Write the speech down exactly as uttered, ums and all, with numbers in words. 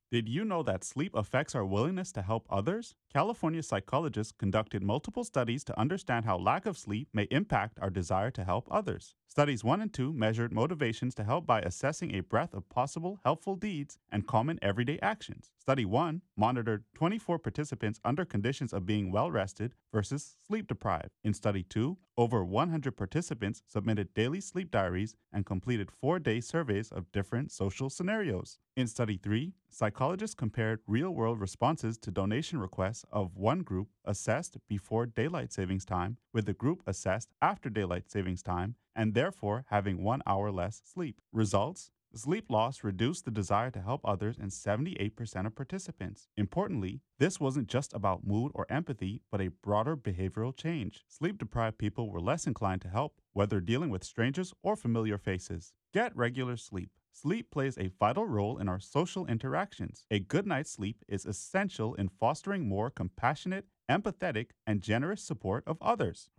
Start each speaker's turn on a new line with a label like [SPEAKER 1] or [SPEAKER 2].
[SPEAKER 1] Did you know that sleep affects our willingness to help others? California psychologists conducted multiple studies to understand how lack of sleep may impact our desire to help others. Studies one and two measured motivations to help by assessing a breadth of possible helpful deeds and common everyday actions. Study one monitored twenty-four participants under conditions of being well rested versus sleep deprived. In study two, over one hundred participants submitted daily sleep diaries and completed four day surveys of different social scenarios. In study three, psychologists compared real world responses to donation requests of one group assessed before daylight savings time with the group assessed after daylight savings time and therefore having one hour less sleep. Results: sleep loss reduced the desire to help others in seventy-eight percent of participants. Importantly, this wasn't just about mood or empathy, but a broader behavioral change. Sleep deprived people were less inclined to help, whether dealing with strangers or familiar faces. Get regular sleep. Sleep plays a vital role in our social interactions. A good night's sleep is essential in fostering more compassionate, empathetic, and generous support of others.